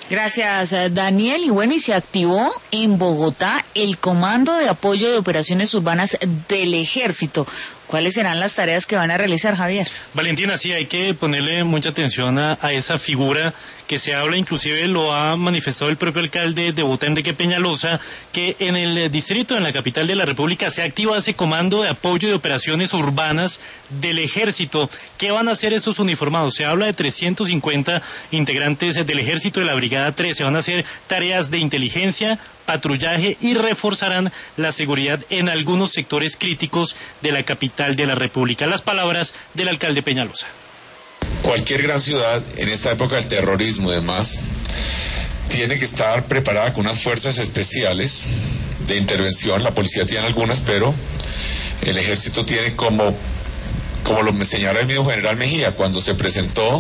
Gracias, Daniel. Y bueno, y se activó en Bogotá el Comando de Apoyo de Operaciones Urbanas del Ejército. ¿Cuáles serán las tareas que van a realizar, Javier? Valentina, sí, hay que ponerle mucha atención a esa figura que se habla, inclusive lo ha manifestado el propio alcalde de Bogotá, Enrique Peñalosa, que en el distrito, en la capital de la República, se activa ese Comando de Apoyo de Operaciones Urbanas del Ejército. ¿Qué van a hacer estos uniformados? Se habla de 350 integrantes del Ejército de la Brigada 13. Van a hacer tareas de inteligencia, patrullaje y reforzarán la seguridad en algunos sectores críticos de la capital de la República. Las palabras del alcalde Peñalosa. Cualquier gran ciudad en esta época del terrorismo y demás tiene que estar preparada con unas fuerzas especiales de intervención. La policía tiene algunas, pero el ejército tiene como lo señala el mismo general Mejía, cuando se presentó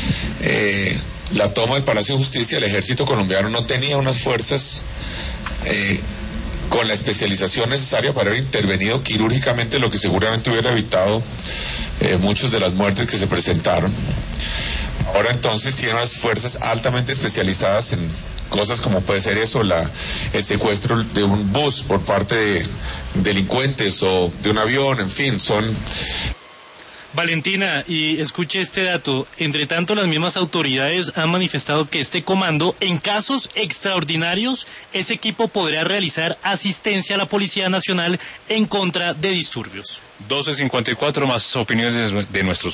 la toma del Palacio de Justicia, el ejército colombiano no tenía unas fuerzas con la especialización necesaria para haber intervenido quirúrgicamente, lo que seguramente hubiera evitado muchas de las muertes que se presentaron. Ahora entonces tiene unas fuerzas altamente especializadas en cosas como puede ser eso, el secuestro de un bus por parte de delincuentes o de un avión, en fin, son... Valentina, y escuche este dato, entre tanto las mismas autoridades han manifestado que este comando, en casos extraordinarios, ese equipo podrá realizar asistencia a la Policía Nacional en contra de disturbios. 12:54, más opiniones de nuestros